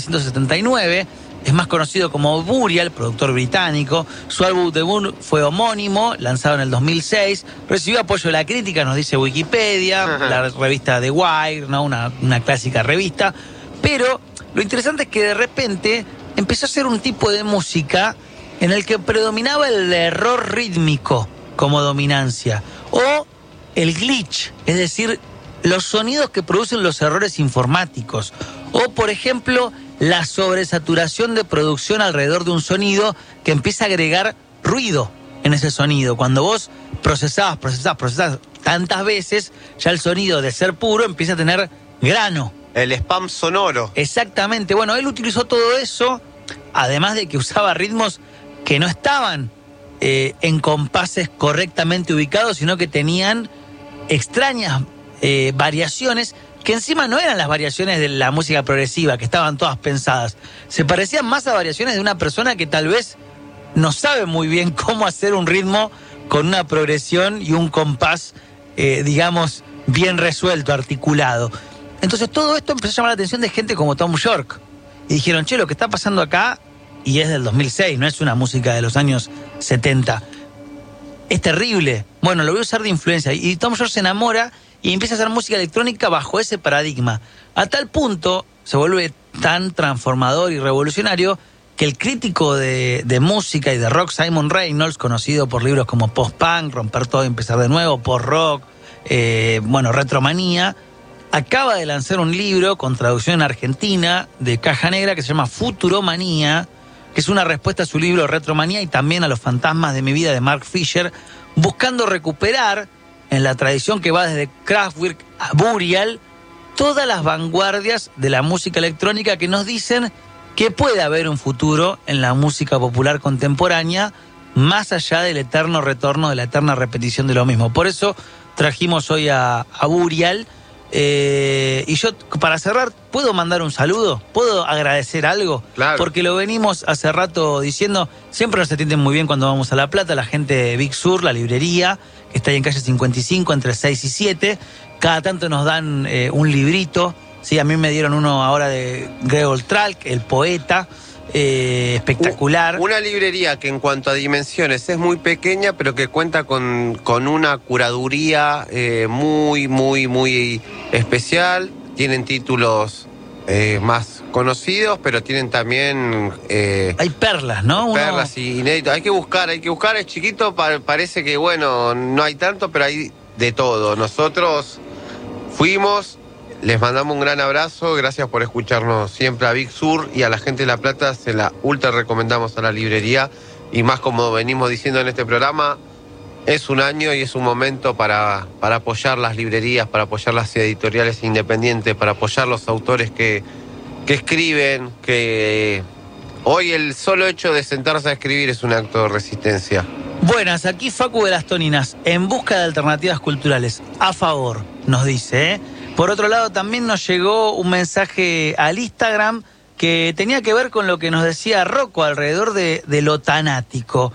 1979. Es más conocido como Burial, productor británico. Su álbum debut fue homónimo, lanzado en el 2006. Recibió apoyo de la crítica, nos dice Wikipedia, la revista The Wire, ¿no? Una clásica revista. Pero lo interesante es que de repente empezó a hacer un tipo de música en el que predominaba el error rítmico como dominancia, o el glitch, es decir, los sonidos que producen los errores informáticos, o por ejemplo, la sobresaturación de producción alrededor de un sonido que empieza a agregar ruido en ese sonido. Cuando vos procesás tantas veces, ya el sonido de ser puro empieza a tener grano. El spam sonoro. Exactamente. Bueno, él utilizó todo eso, además de que usaba ritmos que no estaban en compases correctamente ubicados, sino que tenían extrañas variaciones, que encima no eran las variaciones de la música progresiva, que estaban todas pensadas. Se parecían más a variaciones de una persona que tal vez no sabe muy bien cómo hacer un ritmo con una progresión y un compás, digamos, bien resuelto, articulado. Entonces todo esto empezó a llamar la atención de gente como Tom York. Y dijeron, che, lo que está pasando acá, y es del 2006, no es una música de los años 70, es terrible. Bueno, lo voy a usar de influencia. Y Tom York se enamora y empieza a hacer música electrónica bajo ese paradigma. A tal punto se vuelve tan transformador y revolucionario que el crítico de música y de rock Simon Reynolds, conocido por libros como Post-Punk, Romper Todo y Empezar de Nuevo, Post-Rock, Retromanía, acaba de lanzar un libro con traducción en Argentina de Caja Negra que se llama Futuromanía, que es una respuesta a su libro Retromanía y también a Los fantasmas de mi vida de Mark Fisher, buscando recuperar en la tradición que va desde Kraftwerk a Burial todas las vanguardias de la música electrónica que nos dicen que puede haber un futuro en la música popular contemporánea más allá del eterno retorno, de la eterna repetición de lo mismo. Por eso trajimos hoy a Burial. Y yo, para cerrar, ¿puedo mandar un saludo? ¿Puedo agradecer algo? Claro. Porque lo venimos hace rato diciendo, siempre nos atienden muy bien cuando vamos a La Plata, la gente de Big Sur, la librería, que está ahí en calle 55, entre 6 y 7. Cada tanto nos dan un librito. Sí, a mí me dieron uno ahora de Gregor Tralk, el poeta. Espectacular. Una librería que en cuanto a dimensiones es muy pequeña, pero que cuenta con una curaduría muy especial. Tienen títulos más conocidos, pero tienen también... hay perlas, ¿no? Perlas y inéditos. Hay que buscar, es chiquito, parece que bueno, no hay tanto, pero hay de todo. Nosotros fuimos... Les mandamos un gran abrazo, gracias por escucharnos siempre a Big Sur y a la gente de La Plata, se la ultra recomendamos a la librería y más como venimos diciendo en este programa, es un año y es un momento para apoyar las librerías, para apoyar las editoriales independientes, para apoyar los autores que escriben, que hoy el solo hecho de sentarse a escribir es un acto de resistencia. Buenas, aquí Facu de las Toninas, en busca de alternativas culturales, a favor, nos dice, ¿eh? Por otro lado, también nos llegó un mensaje al Instagram que tenía que ver con lo que nos decía Rocco alrededor de lo tanático.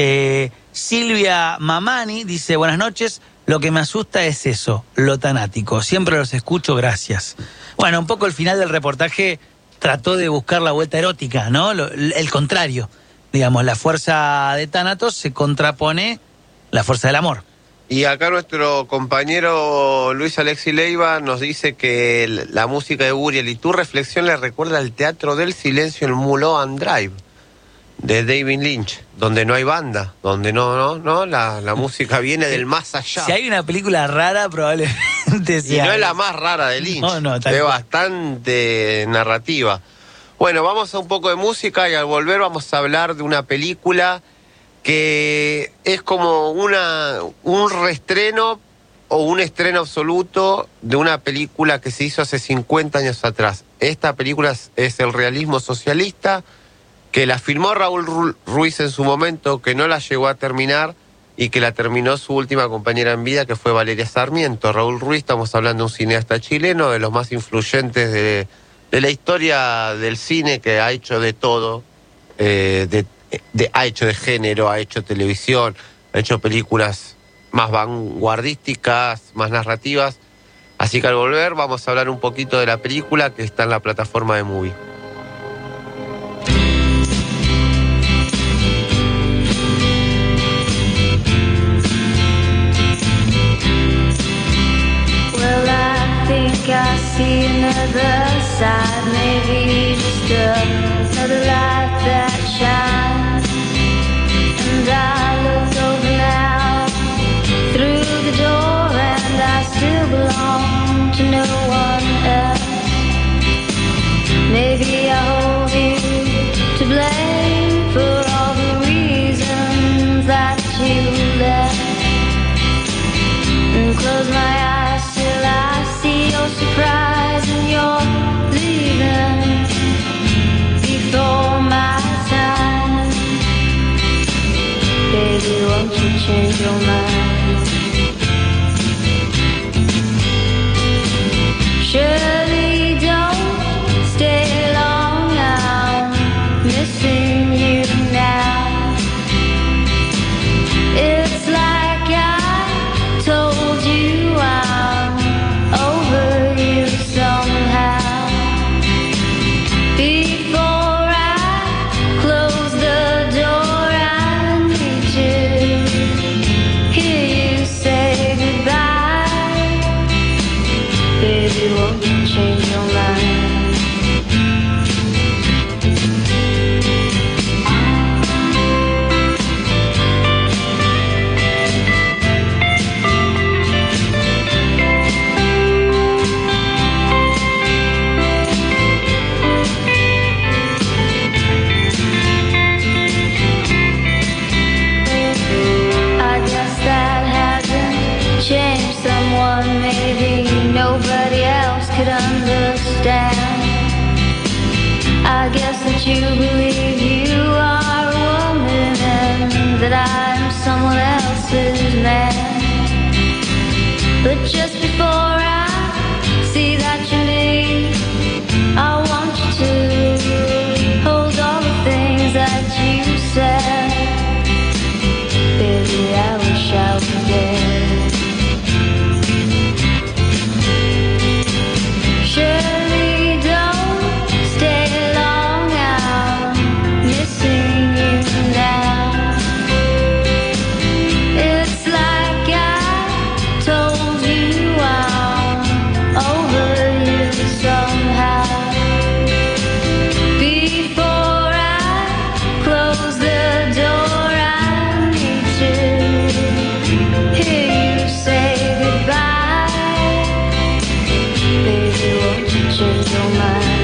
Silvia Mamani dice, buenas noches, lo que me asusta es eso, lo tanático. Siempre los escucho, gracias. Bueno, un poco el final del reportaje trató de buscar la vuelta erótica, ¿no? El contrario. Digamos, la fuerza de Thanatos se contrapone la fuerza del amor. Y acá nuestro compañero Luis Alexis Leiva nos dice que la música de Buriel y tu reflexión le recuerda al Teatro del Silencio en Mulholland Drive, de David Lynch, donde no hay banda, donde la música viene del más allá. Si hay una película rara, probablemente sea. Y no es la más rara de Lynch, es bastante narrativa. Bueno, vamos a un poco de música y al volver vamos a hablar de una película que es como un reestreno o un estreno absoluto de una película que se hizo hace 50 años atrás. Esta película es el realismo socialista, que la filmó Raúl Ruiz en su momento, que no la llegó a terminar y que la terminó su última compañera en vida, que fue Valeria Sarmiento. Raúl Ruiz, estamos hablando de un cineasta chileno, de los más influyentes de la historia del cine, que ha hecho de todo, ha hecho de género, ha hecho televisión, ha hecho películas más vanguardísticas, más narrativas. Así que al volver vamos a hablar un poquito de la película que está en la plataforma de Movie. I see another side, maybe just another light that shines. And I look over now through the door, and I still belong to no one else. Maybe I hold you to blame for all the reasons that you left. And close my eyes till I see your surprise and you're leaving before my time. Baby, won't you change your mind? Surely don't stay long, I'm missing you now. It's like I told you I'm over you somehow. Before I close the door, I need to hear you say goodbye. Baby, won't you change your mind? Change someone maybe nobody else could understand. I guess that you believe you are a woman and that I'm someone else's man. But just before I see that you leave, I want you to hold all the things that you said. Baby, I wish I was there. Surely don't stay long, I'm missing you now. It's like I told you I'm over you somehow. Before I close the door, I need to hear you say goodbye. Baby, won't you change your mind?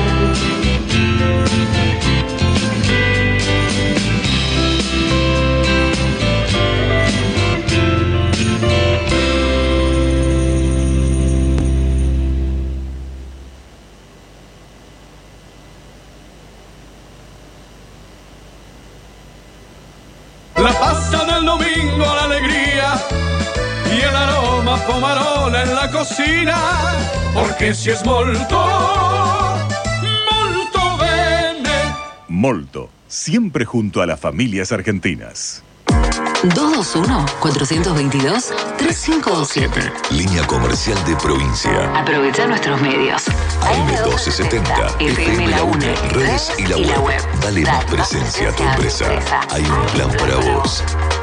La pasta del domingo, la alegría y el aroma pomarola en la cocina, porque si es molto, molto bene. Molto, siempre junto a las familias argentinas. 221-422-3527. Línea comercial de provincia. Aprovecha nuestros medios. AM1270, FM La Una, redes y la web. Dale más presencia a tu empresa. Hay un plan para vos.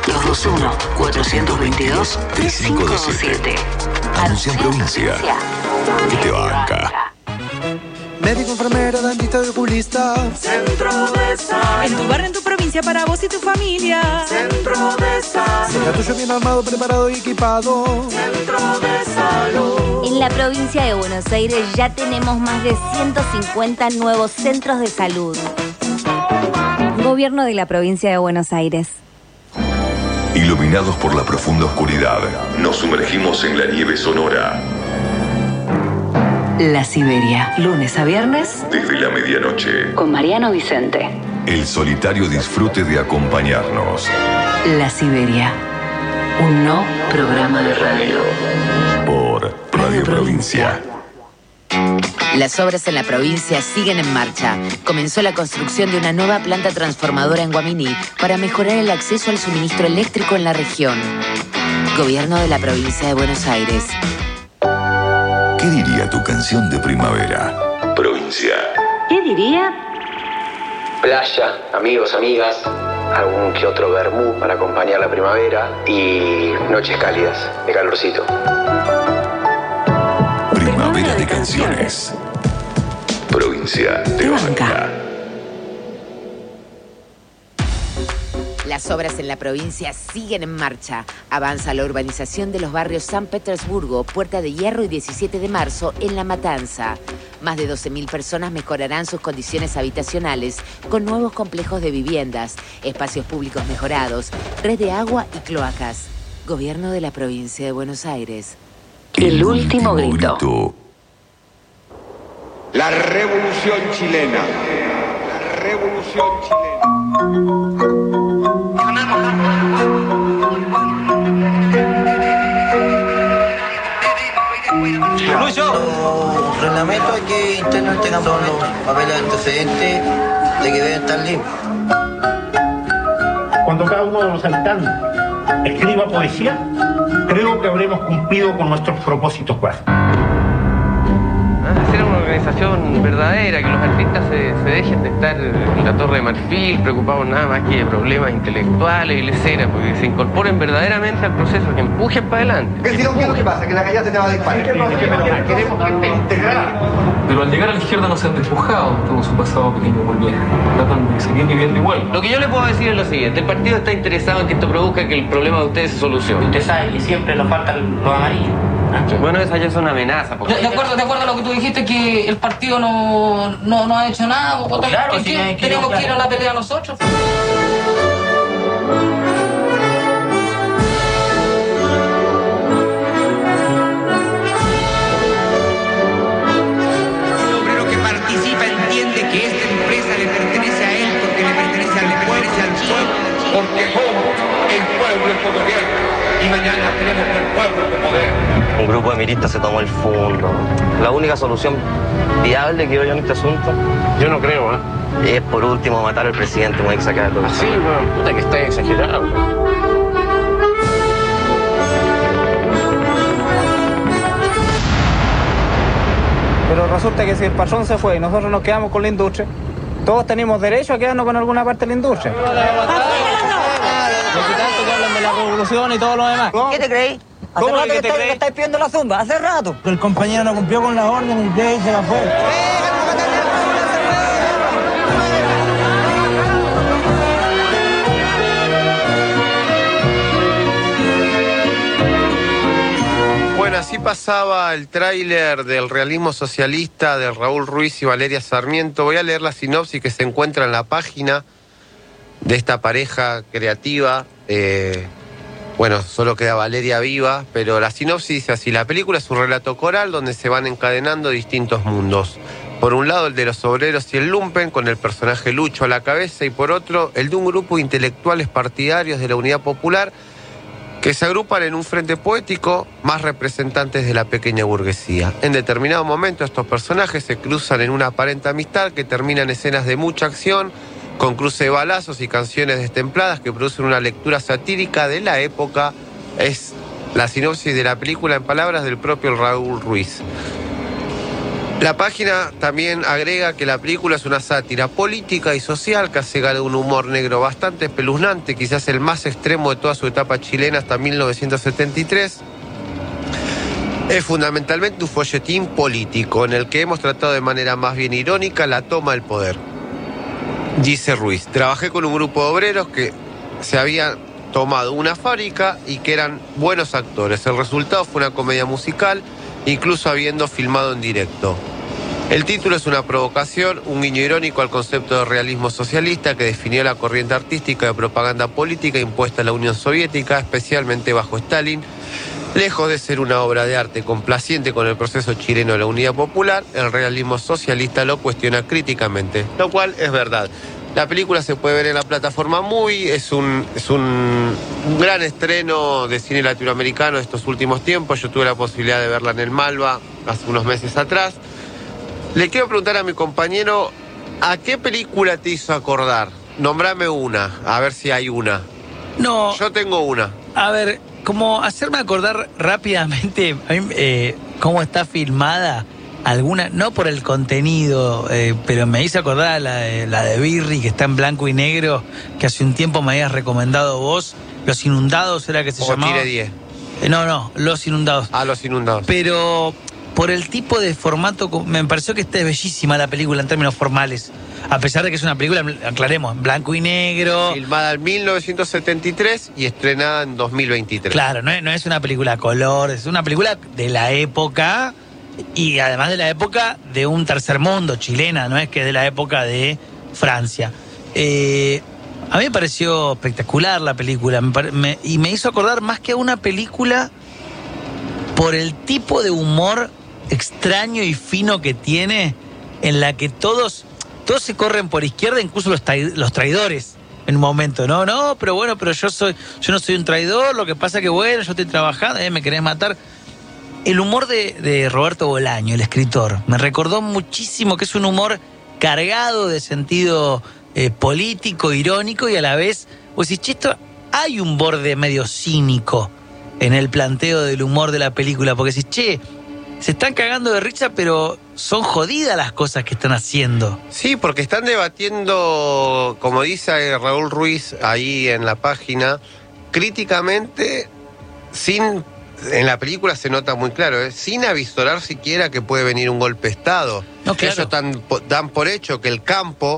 221-422-3527. Anuncia en provincia. Que te banca. Médico, enfermera, dentista y oculista. Centro de Salud. En tu barrio, en tu provincia, para vos y tu familia. Centro de Salud. Será tuyo bien armado, preparado y equipado. Centro de Salud. En la provincia de Buenos Aires ya tenemos más de 150 nuevos centros de salud. Gobierno de la provincia de Buenos Aires. Iluminados por la profunda oscuridad, nos sumergimos en la nieve sonora. La Siberia, lunes a viernes. Desde la medianoche. Con Mariano Vicente. El solitario disfrute de acompañarnos. La Siberia. Un no programa de radio. Por Radio Provincia. Las obras en la provincia siguen en marcha. Comenzó la construcción de una nueva planta transformadora en Guaminí para mejorar el acceso al suministro eléctrico en la región. Gobierno de la provincia de Buenos Aires. ¿Qué diría tu canción de primavera? Provincia. ¿Qué diría? Playa, amigos, amigas, algún que otro vermú para acompañar la primavera y noches cálidas, de calorcito. Primavera de canciones. Provincia de Banca. Las obras en la provincia siguen en marcha. Avanza la urbanización de los barrios San Petersburgo, Puerta de Hierro y 17 de marzo en La Matanza. Más de 12.000 personas mejorarán sus condiciones habitacionales con nuevos complejos de viviendas, espacios públicos mejorados, red de agua y cloacas. Gobierno de la provincia de Buenos Aires. El último grito. La revolución chilena. La revolución chilena. Los reglamentos que internos tengan los papeles antecedentes de que deben estar limpios. Cuando cada uno de los habitantes escriba poesía, creo que habremos cumplido con nuestros propósitos básicos. Hacer una organización verdadera, que los artistas se dejen de estar en la Torre de Marfil, preocupados nada más que de problemas intelectuales y leceras, porque se incorporen verdaderamente al proceso, que empujen para adelante. ¿Qué es lo que pasa? Que la calle se te va a disparar. Queremos que esté integrada. Pero al llegar a la izquierda no se han despojado todo su pasado pequeño muy viejo. Tratan de seguir viviendo igual. Lo que yo le puedo decir es lo siguiente: el partido está interesado en que esto produzca que el problema de ustedes se solucione. Usted sabe que siempre nos faltan los amarillos. Bueno, esa ya es una amenaza. De acuerdo a lo que tú dijiste, que el partido no ha hecho nada. Claro, tenemos que ir a la pelea nosotros. El obrero que participa entiende que esta empresa le pertenece a él porque le pertenece al pueblo, porque somos el pueblo el gobierno y mañana tenemos el pueblo de poder. Un grupo de miristas se tomó el fondo. La única solución viable que veo yo en este asunto, yo no creo, es por último matar al presidente, como hay que sacarlo. Así, puta que está exagerado. Pero resulta que si el patrón se fue y nosotros nos quedamos con la industria, todos tenemos derecho a quedarnos con alguna parte de la industria. Tanto que hablan de la revolución y todo lo demás. ¿Qué te creí? Hace rato que estáis pidiendo la zumba, hace rato. El compañero no cumplió con las órdenes y se la fue. Bueno, así pasaba el tráiler del realismo socialista de Raúl Ruiz y Valeria Sarmiento. Voy a leer la sinopsis que se encuentra en la página de esta pareja creativa. Bueno, solo queda Valeria viva, pero la sinopsis dice así: la película es un relato coral donde se van encadenando distintos mundos. Por un lado el de los obreros y el lumpen, con el personaje Lucho a la cabeza, y por otro el de un grupo de intelectuales partidarios de la Unidad Popular que se agrupan en un frente poético, más representantes de la pequeña burguesía. En determinado momento estos personajes se cruzan en una aparente amistad que termina en escenas de mucha acción, con cruce de balazos y canciones destempladas que producen una lectura satírica de la época. Es la sinopsis de la película en palabras del propio Raúl Ruiz. La página también agrega que la película es una sátira política y social que hace gala de un humor negro bastante espeluznante, quizás el más extremo de toda su etapa chilena hasta 1973. Es fundamentalmente un folletín político en el que hemos tratado de manera más bien irónica la toma del poder. Dice Ruiz: trabajé con un grupo de obreros que se habían tomado una fábrica y que eran buenos actores. El resultado fue una comedia musical, incluso habiendo filmado en directo. El título es una provocación, un guiño irónico al concepto de realismo socialista que definió la corriente artística de propaganda política impuesta a la Unión Soviética, especialmente bajo Stalin. Lejos de ser una obra de arte complaciente con el proceso chileno de la unidad popular, el realismo socialista lo cuestiona críticamente, lo cual es verdad. La película se puede ver en la plataforma Movie, es un gran estreno de cine latinoamericano de estos últimos tiempos. Yo tuve la posibilidad de verla en el Malva hace unos meses atrás. Le quiero preguntar a mi compañero, ¿a qué película te hizo acordar? Nombrame una, a ver si hay una. No. Yo tengo una. A ver, como hacerme acordar rápidamente cómo está filmada. Alguna, no por el contenido, pero me hice acordar la de Birri, que está en blanco y negro, que hace un tiempo me habías recomendado vos. Los Inundados era que se llamaba. Tire 10. No, Los Inundados. Los Inundados. Pero por el tipo de formato, me pareció que esta es bellísima la película en términos formales. A pesar de que es una película, aclaremos, en blanco y negro. Filmada en 1973 y estrenada en 2023. Claro, no es una película a color, es una película de la época. Y además de la época de un tercer mundo, chilena, no es que es de la época de Francia. A mí me pareció espectacular la película y me hizo acordar más que a una película por el tipo de humor extraño y fino que tiene, en la que todos se corren por izquierda, incluso los traidores en un momento. No, pero bueno, pero yo no soy un traidor, lo que pasa que bueno, yo estoy trabajando, me querés matar. El humor de Roberto Bolaño, el escritor, me recordó muchísimo que es un humor cargado de sentido político, irónico, y a la vez, pues si esto hay un borde medio cínico en el planteo del humor de la película, porque si se están cagando de risa, pero son jodidas las cosas que están haciendo. Sí, porque están debatiendo, como dice Raúl Ruiz ahí en la página, críticamente, en la película se nota muy claro, sin avisorar siquiera que puede venir un golpe de Estado. No, claro. Ellos dan por hecho que el campo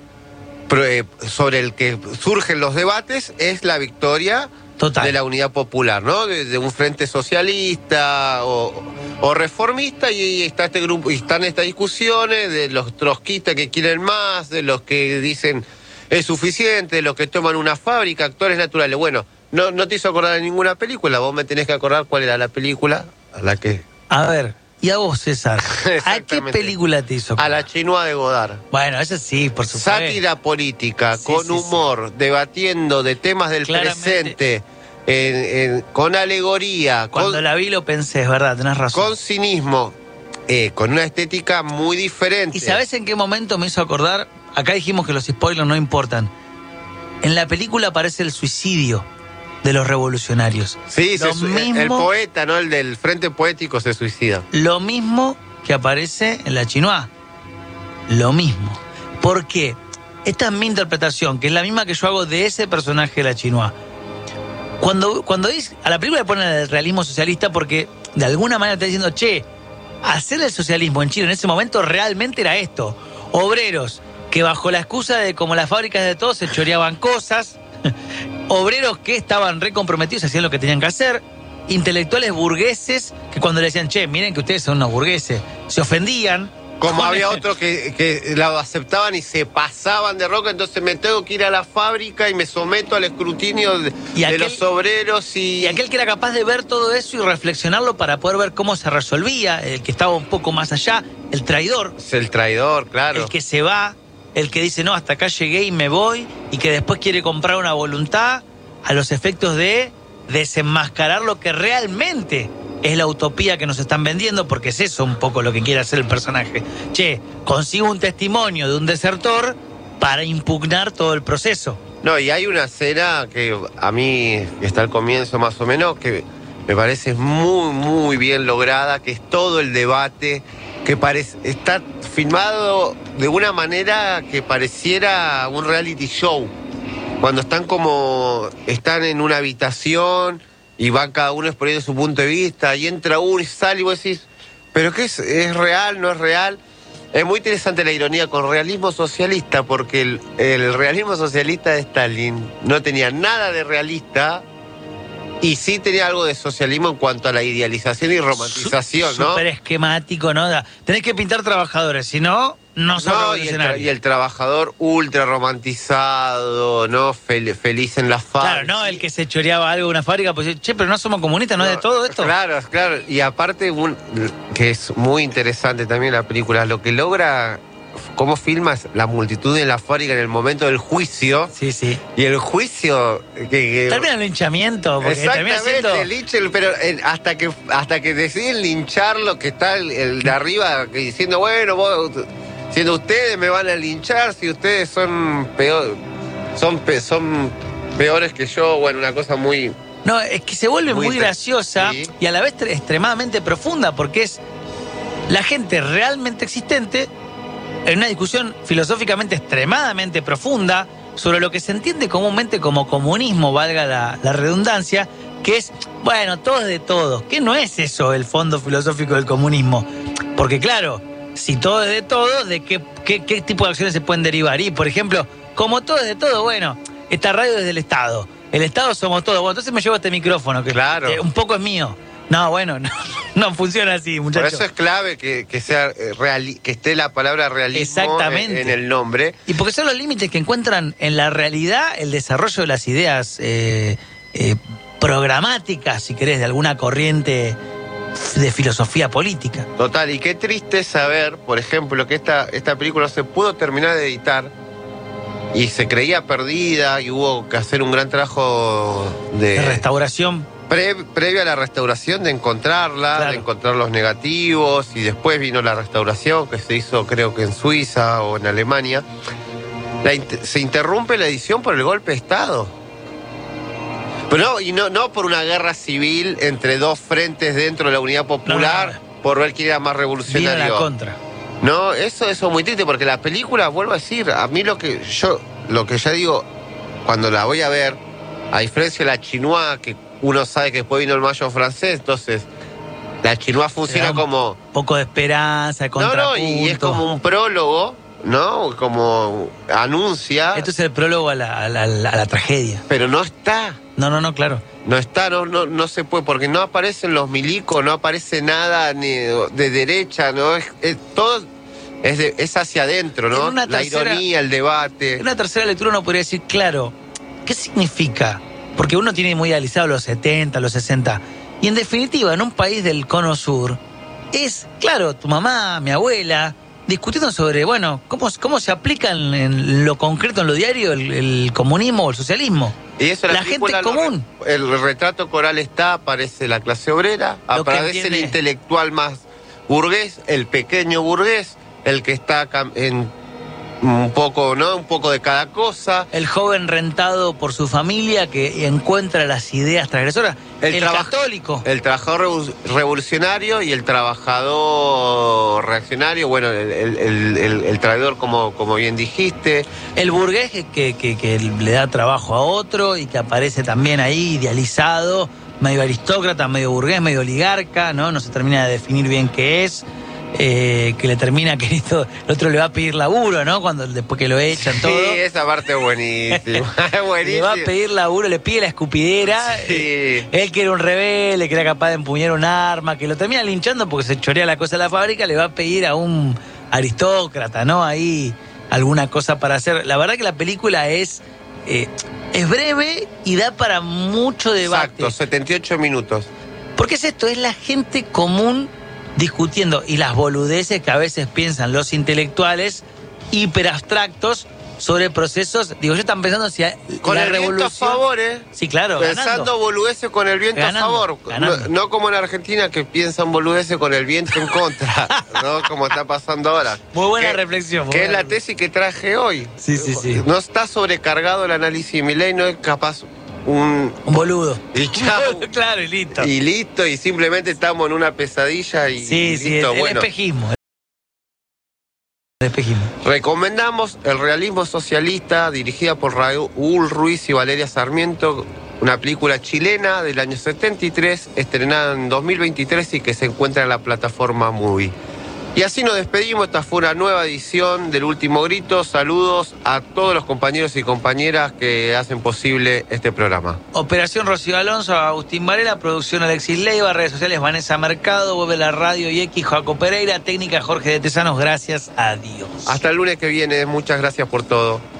sobre el que surgen los debates es la victoria total de la unidad popular, ¿no? De un frente socialista o reformista, y está este grupo, y están estas discusiones de los trotskistas que quieren más, de los que dicen es suficiente, de los que toman una fábrica, actores naturales. Bueno, no te hizo acordar de ninguna película, vos me tenés que acordar cuál era la película a la que... A ver, y a vos, César, ¿a qué película te hizo acordar? A La Chinoa de Godard. Bueno, esa sí, por supuesto. Sátira política, con humor, debatiendo de temas del presente, con alegoría. Cuando la vi lo pensé, es verdad, tenés razón. Con cinismo, con una estética muy diferente. ¿Y sabés en qué momento me hizo acordar? Acá dijimos que los spoilers no importan. En la película aparece el suicidio de los revolucionarios. Sí, el poeta, ¿no? El del Frente Poético se suicida. Lo mismo que aparece en La Chinoa. Lo mismo. ¿Por qué? Esta es mi interpretación, que es la misma que yo hago de ese personaje de La Chinoa. Cuando dice, a la película le ponen el realismo socialista porque de alguna manera está diciendo, hacer el socialismo en Chile en ese momento realmente era esto. Obreros que bajo la excusa de como las fábricas de todos se choreaban cosas, obreros que estaban recomprometidos, hacían lo que tenían que hacer, intelectuales burgueses que cuando le decían, miren que ustedes son unos burgueses, se ofendían. Como había otros que lo aceptaban y se pasaban de roca, entonces me tengo que ir a la fábrica y me someto al escrutinio de los obreros. Y aquel que era capaz de ver todo eso y reflexionarlo para poder ver cómo se resolvía, el que estaba un poco más allá, el traidor. Es el traidor, claro. El que se va, el que dice, no, hasta acá llegué y me voy, y que después quiere comprar una voluntad a los efectos de desenmascarar lo que realmente es la utopía que nos están vendiendo, porque es eso un poco lo que quiere hacer el personaje. Consigo un testimonio de un desertor para impugnar todo el proceso. No, y hay una escena que a mí, que está al comienzo más o menos, que me parece muy, muy bien lograda, que es todo el debate, que está filmado de una manera que pareciera un reality show. Cuando están en una habitación y van cada uno exponiendo su punto de vista, y entra uno y sale y vos decís, ¿pero qué es? ¿Es real? ¿No es real? Es muy interesante la ironía con realismo socialista, porque el realismo socialista de Stalin no tenía nada de realista y sí tenía algo de socialismo en cuanto a la idealización y romantización, ¿no? Súper esquemático, ¿no? Tenés que pintar trabajadores, si no, no son revolucionarios. Y el trabajador ultra romantizado, ¿no? Feliz en la fábrica. Claro, no, el que se choreaba algo de una fábrica, pues, che, pero no somos comunistas, ¿no es de todo esto? Claro. Y aparte, que es muy interesante también la película, lo que logra, cómo filmas la multitud en la fábrica en el momento del juicio. Sí. Y el juicio que termina el linchamiento. Exactamente, pero hasta que deciden lincharlo, que está el de arriba diciendo, bueno, siendo ustedes me van a linchar, si ustedes son peores que yo, bueno, una cosa muy... No, es que se vuelve muy graciosa, sí, y a la vez extremadamente profunda, porque es la gente realmente existente en una discusión filosóficamente extremadamente profunda sobre lo que se entiende comúnmente como comunismo, valga la redundancia, que es, bueno, todo es de todos. ¿Qué no es eso el fondo filosófico del comunismo? Porque claro, si todo es de todos, ¿de qué tipo de acciones se pueden derivar? Y, por ejemplo, como todo es de todo, bueno, esta radio es del Estado. El Estado somos todos. Bueno, entonces me llevo este micrófono, que un poco es mío. No, bueno, no funciona así, muchachos. Por eso es clave que sea que esté la palabra realismo en el nombre. Y porque son los límites que encuentran en la realidad el desarrollo de las ideas programáticas, si querés, de alguna corriente de filosofía política. Total, y qué triste saber, por ejemplo, que esta película se pudo terminar de editar y se creía perdida y hubo que hacer un gran trabajo de restauración. Previo a la restauración, de encontrarla, claro, de encontrar los negativos, y después vino la restauración que se hizo, creo que en Suiza o en Alemania. Se interrumpe la edición por el golpe de Estado. Pero no por una guerra civil entre dos frentes dentro de la Unidad Popular, por ver quién era más revolucionario. Vino la contra. No, eso es muy triste, porque la película, vuelvo a decir, a mí lo que ya digo, cuando la voy a ver, a diferencia de la Chinois, que uno sabe que después vino el Mayo francés, entonces la Chinois funciona como... Un poco de esperanza, contrapunto. Y es como un prólogo, ¿no? Como anuncia... Esto es el prólogo a la tragedia. Pero no está. No, claro. No está, no se puede, porque no aparecen los milicos, no aparece nada ni de derecha, ¿no? Todo es hacia adentro, ¿no? La ironía, el debate. En una tercera lectura uno podría decir, claro, ¿qué significa? Porque uno tiene muy idealizado los 70, los 60. Y en definitiva, en un país del cono sur, es, claro, tu mamá, mi abuela, discutiendo sobre, bueno, cómo se aplica en lo concreto, en lo diario, el comunismo o el socialismo. Y eso la gente común. El retrato coral aparece la clase obrera, aparece el intelectual más burgués, el pequeño burgués, el que está en... un poco de cada cosa. El joven rentado por su familia que encuentra las ideas transgresoras. El católico. El trabajador revolucionario y el trabajador reaccionario. Bueno, el traidor, como bien dijiste. El burgués que le da trabajo a otro y que aparece también ahí idealizado, medio aristócrata, medio burgués, medio oligarca, ¿no? No se termina de definir bien qué es. Que le termina queriendo, el otro le va a pedir laburo, ¿no? Después que lo echan todo. Sí, esa parte es buenísima. Le va a pedir laburo, le pide la escupidera. Sí. Él que era un rebelde, que era capaz de empuñar un arma, que lo termina linchando porque se chorea la cosa de la fábrica, le va a pedir a un aristócrata, ¿no? Ahí alguna cosa para hacer. La verdad que la película es breve y da para mucho debate. Exacto, 78 minutos. Porque es esto, es la gente común discutiendo, y las boludeces que a veces piensan los intelectuales hiperabstractos sobre procesos. Digo, ellos están pensando si con la el revolución... viento a favor, ¿eh? Sí, claro. Pensando boludeces con el viento a favor. No como en Argentina que piensan boludeces con el viento en contra, ¿no? Como está pasando ahora. Muy buena reflexión. Que es la tesis que traje hoy. Sí. No está sobrecargado el análisis de Milei, no es capaz un boludo. Y chao. Claro, y listo. Y listo, y simplemente estamos en una pesadilla y listo. El espejismo. Recomendamos El realismo socialista, dirigida por Raúl Ruiz y Valeria Sarmiento, una película chilena del año 73, estrenada en 2023 y que se encuentra en la plataforma Movie. Y así nos despedimos. Esta fue una nueva edición del Último Grito. Saludos a todos los compañeros y compañeras que hacen posible este programa. Operación Rocío Alonso, Agustín Varela, producción Alexis Leiva, redes sociales Vanessa Mercado, vuelve la radio y X Joaco Pereira, técnica Jorge de Tesanos. Gracias, adiós. Hasta el lunes que viene, muchas gracias por todo.